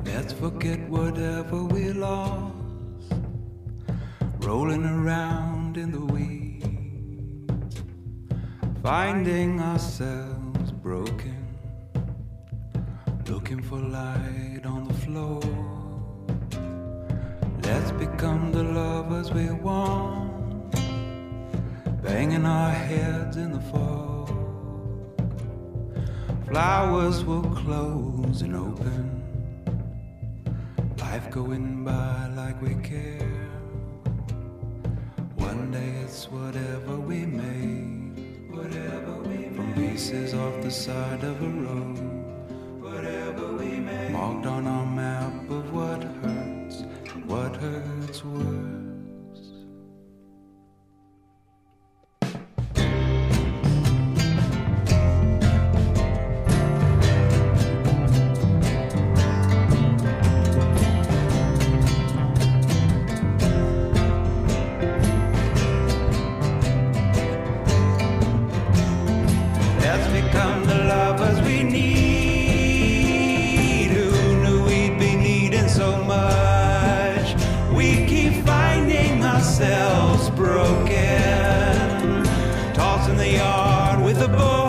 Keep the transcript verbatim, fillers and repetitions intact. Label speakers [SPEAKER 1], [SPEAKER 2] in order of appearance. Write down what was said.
[SPEAKER 1] Let's forget whatever we lost, rolling around in the weeds, finding ourselves broken, looking for light on the floor. Let's become the lovers we want, banging our heads in the fog. Flowers will close and open, life going by like we care. One day it's whatever we made, whatever we made, from pieces off the side of a road, whatever we made, marked on our map of what hurts, what hurts worse. Become the lovers we need. Who knew we'd be needing so much? We keep finding ourselves broken, tossing the yard with a boy.